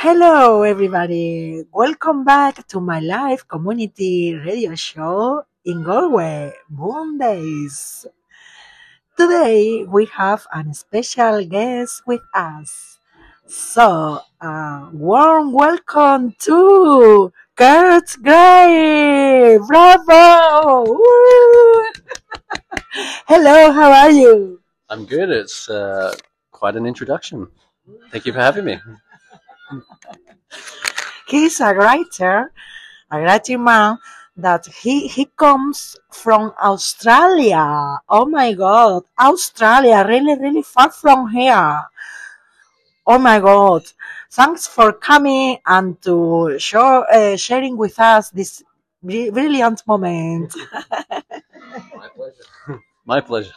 Hello, everybody. Welcome back to my live community radio show in Galway, Mondays. Today we have a special guest with us. So, warm welcome to Kurt Gray. Bravo! Woo! Hello, how are you? I'm good. It's quite an introduction. Thank you for having me. He's a writing man that he comes from Australia. Oh my God, Australia, really far from here. Oh my God, thanks for coming and to sharing with us this brilliant moment. My pleasure. My pleasure.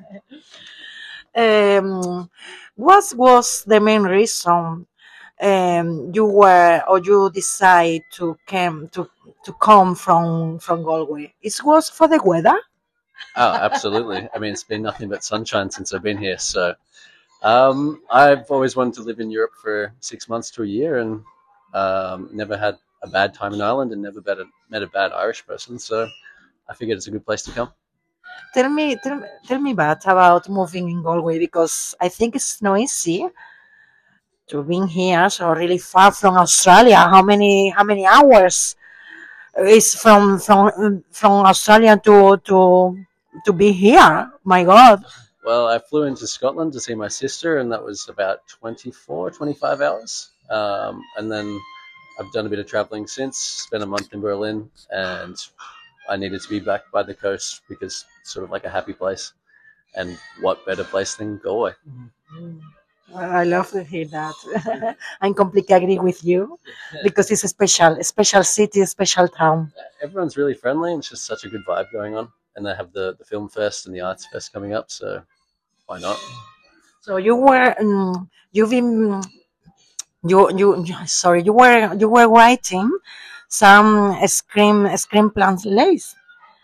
Um, what was the main reason you were or you decide to come from Galway? It was for the weather. Oh, absolutely. I mean, it's been nothing but sunshine since I've been here. So I've always wanted to live in Europe for 6 months to a year, and never had a bad time in Ireland, and never met a bad Irish person. So I figured it's a good place to come. Tell me about moving in Galway because I think it's not easy to being here, so really far from Australia. How many hours is from Australia to be here? My God. Well, I flew into Scotland to see my sister, and that was about 24, 25 hours. And then I've done a bit of traveling since, spent a month in Berlin, and I needed to be back by the coast because it's sort of like a happy place. And what better place than Galway? I love to hear that. I completely agree with you because it's a special city, a special town. Everyone's really friendly, and it's just such a good vibe going on. And they have the film fest and the arts fest coming up, so why not? So you've been sorry, you were writing some screen plays,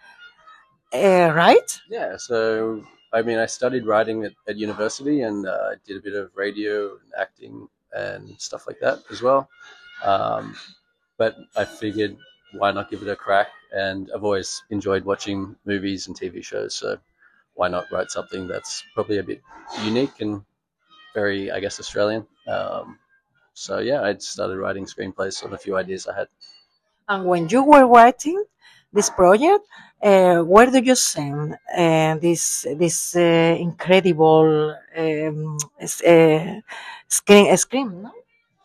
right? Yeah, so I mean, I studied writing at university, and did a bit of radio and acting and stuff like that as well. Um, but I figured, why not give it a crack? And I've always enjoyed watching movies and TV shows, so why not write something that's probably a bit unique and very, I guess, Australian. So yeah, I started writing screenplays on a few ideas I had. And when you were writing this project, where do you send this incredible screen no?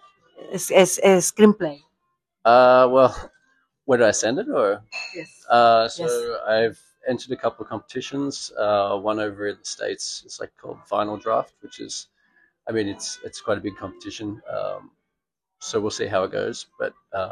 Screenplay? Well, where did I send it? Or Yes. so Yes. I've entered a couple of competitions. One over in the States, it's like called Final Draft, which is, I mean, it's quite a big competition. So we'll see how it goes. But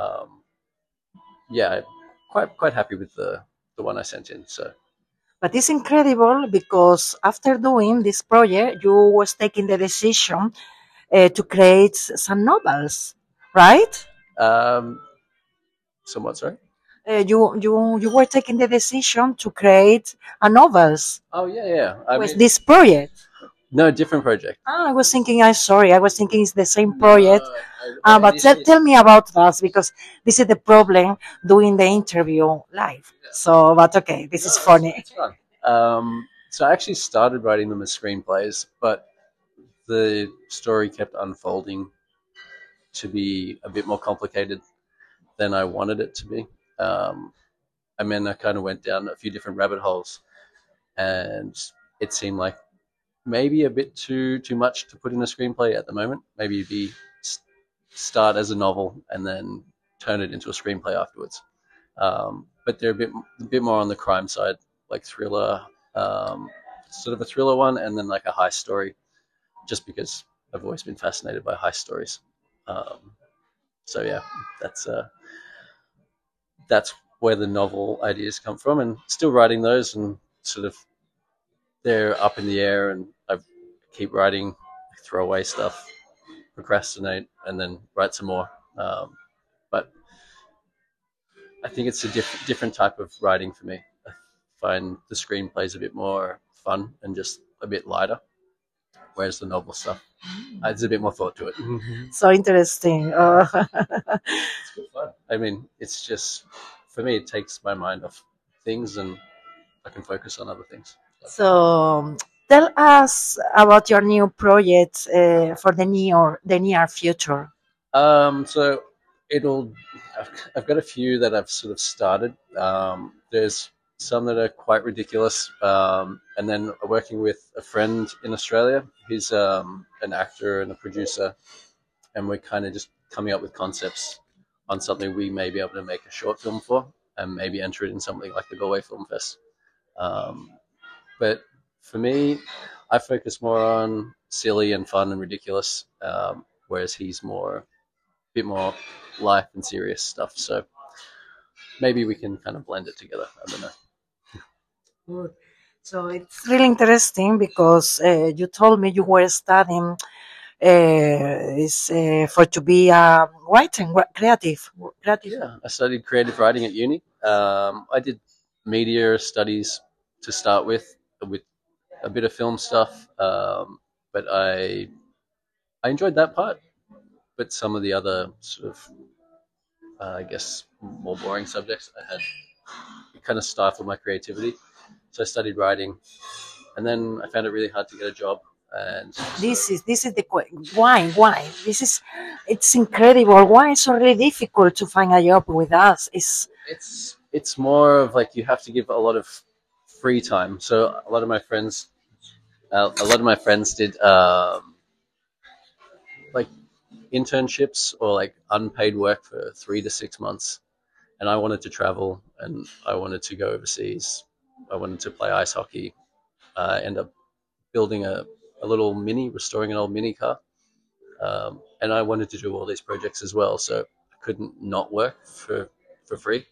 yeah, quite happy with the one I sent in. So But it's incredible because after doing this project, you was taking the decision to create some novels, right? um, somewhat sorry. You were taking the decision to create a novels Oh yeah, yeah. I with mean, this project. no, different project. Ah, I was thinking, I'm sorry, I was thinking it's the same No, project. I But initially. tell me about that because this is the problem doing the interview live. So, but okay, this No, is funny. it's fun. So I actually started writing them as screenplays, but the story kept unfolding to be a bit more complicated than I wanted it to be. Um, I mean, I kind of went down a few different rabbit holes, and it seemed like maybe a bit too much to put in a screenplay at the moment. Maybe be start as a novel and then turn it into a screenplay afterwards. But they're a bit more on the crime side, like thriller, um, sort of a thriller one, and then like a heist story, just because I've always been fascinated by heist stories. Um, so yeah, that's uh, that's where the novel ideas come from, and still writing those, and sort of they're up in the air, and I keep writing, throw away stuff, procrastinate, and then write some more. But I think it's a different type of writing for me. I find the screenplays a bit more fun and just a bit lighter. whereas the novel stuff, there's a bit more thought to it. So interesting. It's good fun. I mean, it's just for me, it takes my mind off things, and I can focus on other things. So tell us about your new projects for the near future. So it'll. I've got a few that I've sort of started. There's some that are quite ridiculous, and then working with a friend in Australia. He's an actor and a producer, and we're kind of just coming up with concepts on something we may be able to make a short film for, and maybe enter it in something like the Galway Film Fest. Um, but for me, I focus more on silly and fun and ridiculous, whereas he's more bit more life and serious stuff. So maybe we can kind of blend it together. I don't know. Good. So it's really interesting because you told me you were studying is for to be a writing creative. Yeah, I studied creative writing at uni. I did media studies to start with a bit of film stuff, but I enjoyed that part. But some of the other sort of, I guess, more boring subjects I had, it kind of stifled my creativity. So I studied writing, and then I found it really hard to get a job. And so This is the why it's incredible. Why it's so really difficult to find a job with us? it's more of like you have to give a lot of free time. So a lot of my friends did like internships or like unpaid work for 3 to 6 months, and I wanted to travel and I wanted to go overseas. I wanted to play ice hockey. I end up building a little mini, restoring an old mini car, and I wanted to do all these projects as well. So I couldn't not work for free.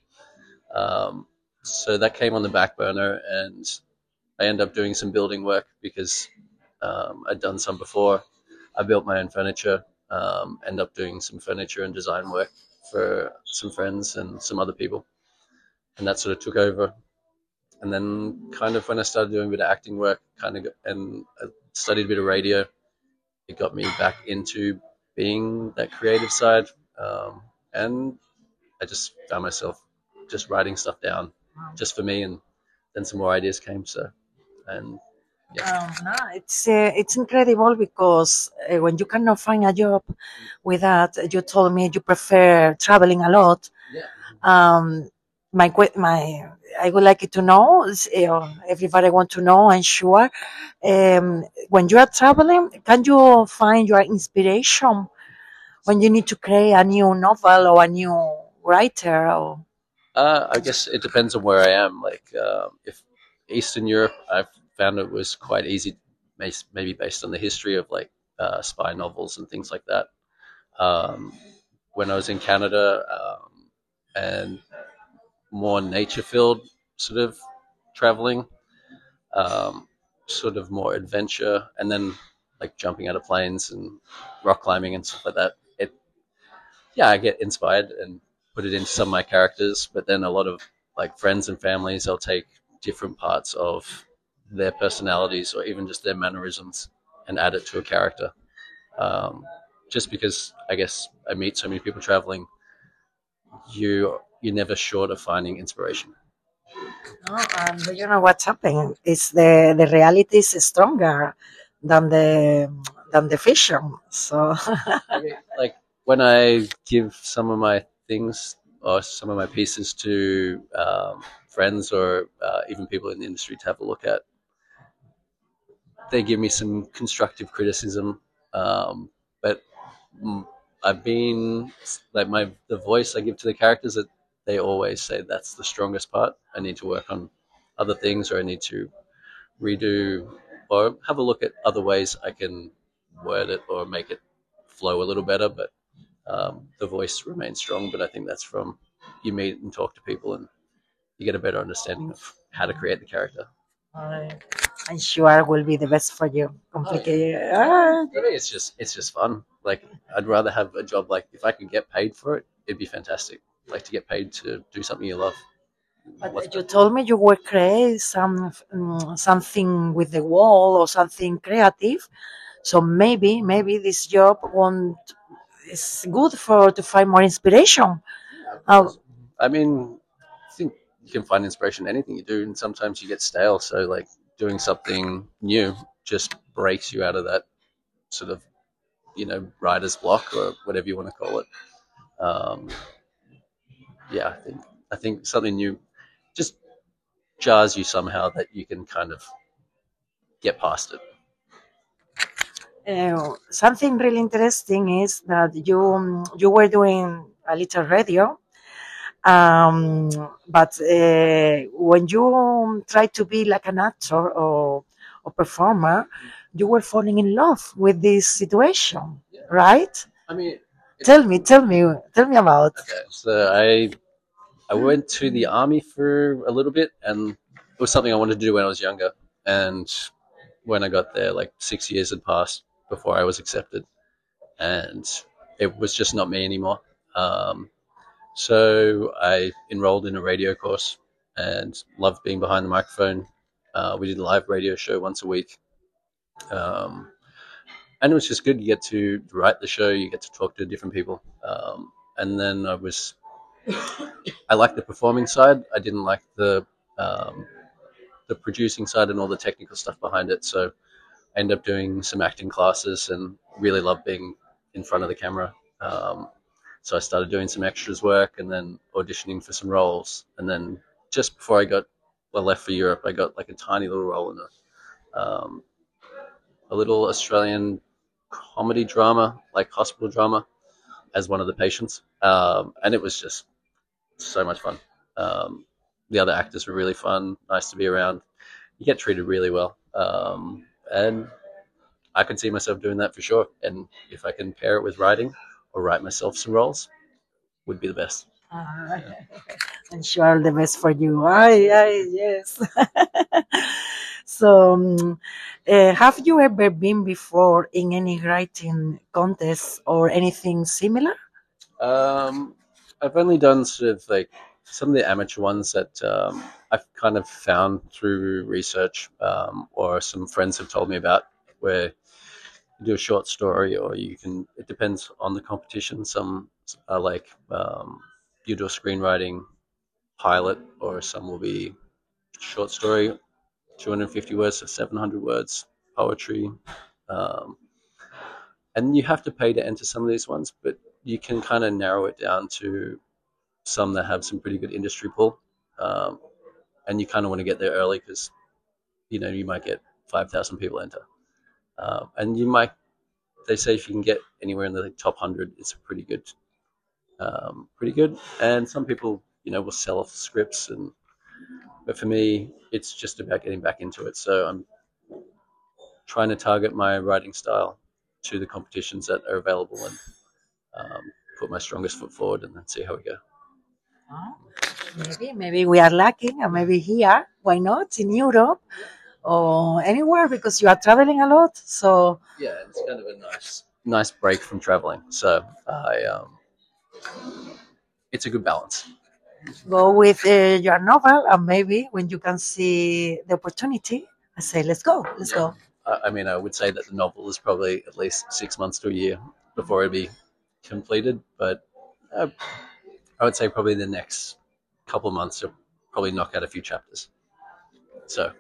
So that came on the back burner, and I ended up doing some building work because I'd done some before. I built my own furniture, ended up doing some furniture and design work for some friends and some other people, and that sort of took over. And then, kind of, when I started doing a bit of acting work, and I studied a bit of radio, it got me back into being that creative side, and I just found myself just writing stuff down just for me, and then some more ideas came. So, and yeah, No, it's incredible because when you cannot find a job with that, you told me you prefer traveling a lot. yeah. Um, my I would like it to know. Everybody want to know. I'm sure. When you are traveling, can you find your inspiration when you need to create a new novel or a new writer? Or I guess it depends on where I am. Like, if Eastern Europe, I've found it was quite easy, maybe based on the history of like spy novels and things like that. Um, when I was in Canada, and more nature filled sort of traveling, um, sort of more adventure, and then like jumping out of planes and rock climbing and stuff like that. Yeah, I get inspired and put it into some of my characters, but then a lot of like friends and families, they'll take different parts of their personalities or even just their mannerisms and add it to a character. Um, just because I guess I meet so many people traveling, you're never short of finding inspiration. no, and you know what's happening? It's the reality is stronger than the fiction. So Like when I give some of my things or some of my pieces to friends or even people in the industry to have a look at, they give me some constructive criticism. But mm, I've been like the voice I give to the characters, that they always say that's the strongest part. I need to work on other things, or I need to redo or have a look at other ways I can word it or make it flow a little better. But the voice remains strong. But I think that's from you meet and talk to people, and you get a better understanding of how to create the character. I- I'm sure will be the best for you. Oh yeah. Complicated. For me, it's just fun. Like I'd rather have a job, like if I could get paid for it, it'd be fantastic. Like to get paid to do something you love. What's But you better? told me you were create something with the wall or something creative. So maybe this job won't is good for to find more inspiration. Yeah, of Uh, course. I mean, I think you can find inspiration in anything you do, and sometimes you get stale. So, like, doing something new just breaks you out of that sort of, writer's block or whatever you want to call it. Um, yeah, I think something new just jars you somehow that you can kind of get past it. Something really interesting is that you were doing a little radio, um, but when you try to be like an actor or performer, you were falling in love with this situation, Yeah, right? I mean, it's Tell me about. okay. So I went to the army for a little bit, and it was something I wanted to do when I was younger. And when I got there, like 6 years had passed before I was accepted, and it was just not me anymore. Um, so I enrolled in a radio course and loved being behind the microphone. We did a live radio show once a week, um, and it was just good. You get to write the show, you get to talk to different people, and then I liked the performing side. I didn't like um, the producing side and all the technical stuff behind it. So I ended up doing some acting classes and really loved being in front of the camera. So I started doing some extras work and then auditioning for some roles. And then just before left for Europe, I got like a tiny little role in um, a little Australian comedy drama, like hospital drama, as one of the patients. And it was just so much fun. Um, the other actors were really fun, nice to be around. You get treated really well. And I could see myself doing that for sure. And if I can pair it with writing or write myself some roles, would be the best. Uh, Yeah. I'm sure the best for you. Ay, yes. So, have you ever been before in any writing contest or anything similar? Um, I've only done sort of like some of the amateur ones that I've kind of found through research, or some friends have told me about, where you do a short story, or it depends on the competition. Some are like you do a screenwriting pilot, or some will be short story, 250 words to 700 words, poetry. Um, and you have to pay to enter some of these ones, but you can kind of narrow it down to some that have some pretty good industry pull. Um, and you kind of want to get there early because, you might get 5,000 people enter. And they say if you can get anywhere in the top 100, it's pretty good. Pretty good. And some people, will sell off scripts. But for me, it's just about getting back into it. So I'm trying to target my writing style to the competitions that are available and put my strongest foot forward and then see how we go. Oh, maybe we are lucky, and maybe here. Why not in Europe or anywhere because you are traveling a lot. So Yeah, it's kind of a nice break from traveling. So it's a good balance. go with your novel, and maybe when you can see the opportunity, I say, let's Yeah. go. I mean, I would say that the novel is probably at least 6 months to a year before it'd be completed, but uh, I would say probably the next couple of months to probably knock out a few chapters. So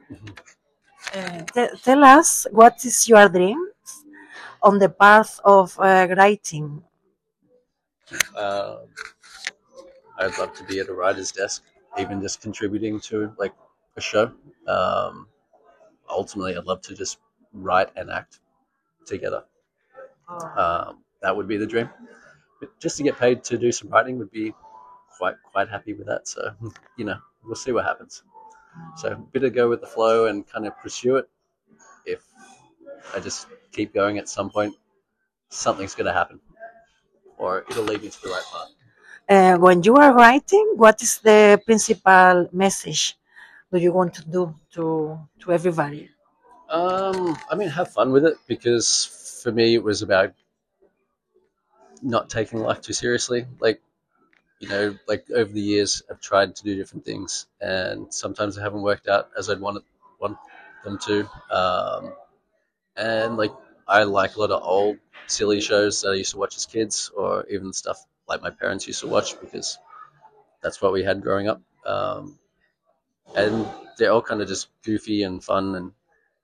Tell us what is your dream on the path of writing. uh, I'd love to be at a writer's desk, even just contributing to like a show. Um, Ultimately, I'd love to just write and act together. That would be the dream. But just to get paid to do some writing would be quite happy with that. So we'll see what happens. So better go with the flow and kind of pursue it. If I just keep going, at some point something's going to happen, or it'll lead me to the right path. When you are writing, what is the principal message that you want to do to everybody? I mean, have fun with it because for me it was about not taking life too seriously. Like over the years, I've tried to do different things, and sometimes they haven't worked out as I'd want them to. And like I like a lot of old silly shows that I used to watch as kids, or even stuff like my parents used to watch because that's what we had growing up. And they're all kind of just goofy and fun. And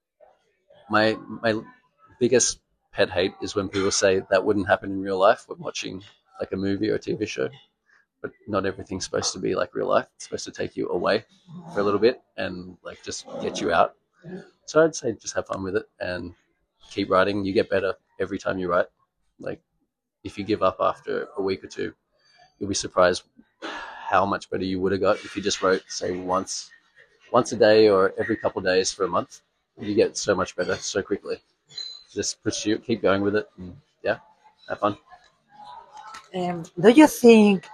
my biggest pet hate is when people say that wouldn't happen in real life when watching like a movie or a TV show. But not everything's supposed to be like real life. It's supposed to take you away for a little bit and like just get you out. So I'd say just have fun with it and keep writing. You get better every time you write. Like if you give up after a week or two, you'll be surprised how much better you would have got if you just wrote, say, once a day or every couple of days for a month. You get so much better so quickly. Just pursue, keep going with it, and yeah, have fun. Do you think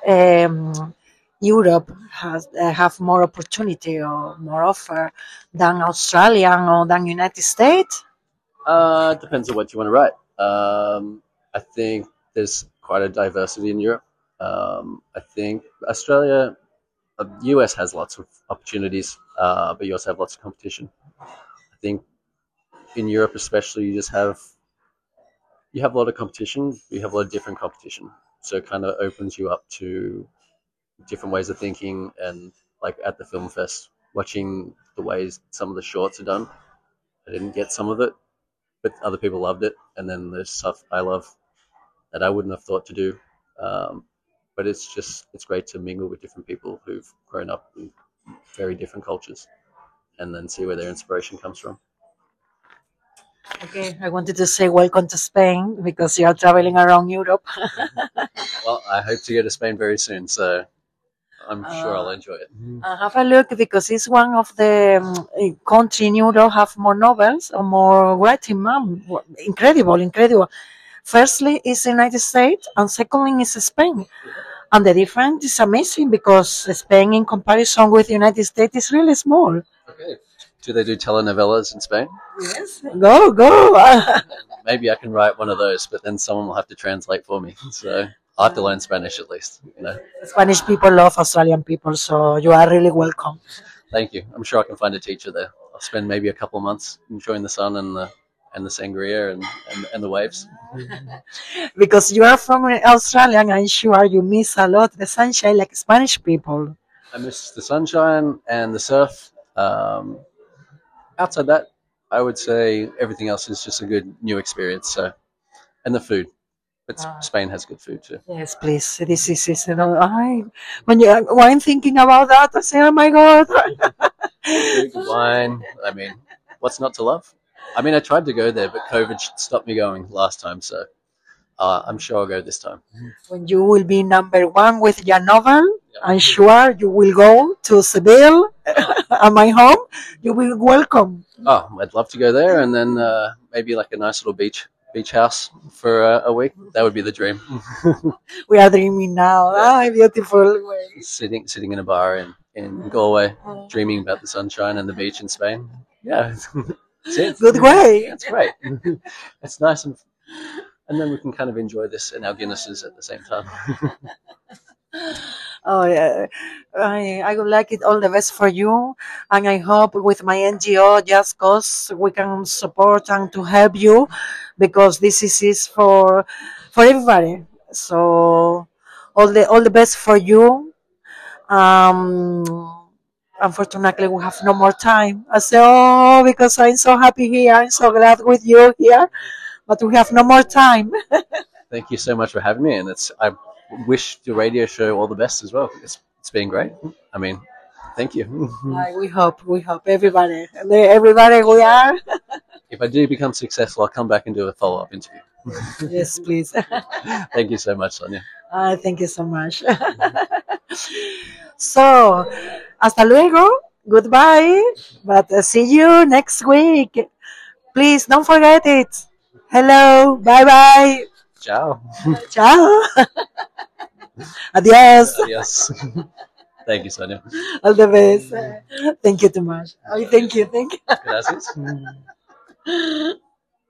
Europe has have more opportunity or more offer than Australia or than United States? Depends on what you want to write. I think there's quite a diversity in Europe. I think Australia, US has lots of opportunities, but you also have lots of competition. I think in Europe, especially, you have a lot of competition. You have a lot of different competition, so it kind of opens you up to different ways of thinking. And like at the film fest, watching the ways some of the shorts are done, I didn't get some of it, but other people loved it. And then there's stuff I love that I wouldn't have thought to do. Um, but it's great to mingle with different people who've grown up in very different cultures and then see where their inspiration comes from. Okay, I wanted to say welcome to Spain because you are traveling around Europe. Well, I hope to go to Spain very soon, so I'm sure I'll enjoy it. Have a look because it's one of the country in Europe have more novels or more writing. Incredible, incredible. Firstly, is the United States, and secondly is Spain. And the difference is amazing because Spain, in comparison with the United States, is really small. Okay. Do they do telenovelas in Spain? Yes. Go, go. Maybe I can write one of those, but then someone will have to translate for me. So I'll have to learn Spanish at least. Spanish people love Australian people, so you are really welcome. Thank you. I'm sure I can find a teacher there. I'll spend maybe a couple of months enjoying the sun and the sangria and the waves. Because you are from Australia, I'm sure you miss a lot the sunshine like Spanish people. I miss the sunshine and the surf. Outside that, I would say everything else is just a good new experience. So, and the food, but Spain has good food too. Yes, please. This is when I'm thinking about that, I say, oh my god. Food, wine. I mean, what's not to love? I mean, I tried to go there, but COVID stopped me going last time. So I'm sure I'll go this time. When you will be number one with your novel, I'm sure you will go to Seville, at my home. You will welcome. Oh, I'd love to go there, and then maybe like a nice little beach house for a week. That would be the dream. We are dreaming now. Ah, beautiful way. Sitting in a bar in Galway, dreaming about the sunshine and the beach in Spain. Yeah, good way. That's great. It's nice, and then we can kind of enjoy this and our Guinnesses at the same time. Oh, yeah. I would like it all the best for you, and I hope with my NGO, Just Cause, we can support and to help you because this is for everybody. So all the best for you. Unfortunately, we have no more time. I say, oh, because I'm so happy here. I'm so glad with you here, but we have no more time. Thank you so much for having me, and I wish the radio show all the best as well. It's been great. I mean, thank you. We hope everybody we are. If I do become successful, I'll come back and do a follow-up interview. Yes, please. Thank you so much, Sonia. Thank you so much. So, hasta luego. Goodbye. But see you next week. Please don't forget it. Hello. Bye bye. Ciao. Ciao. Adios. Adios. Thank you, Sonia. All the best. Thank you too much. Oh, thank you. Gracias.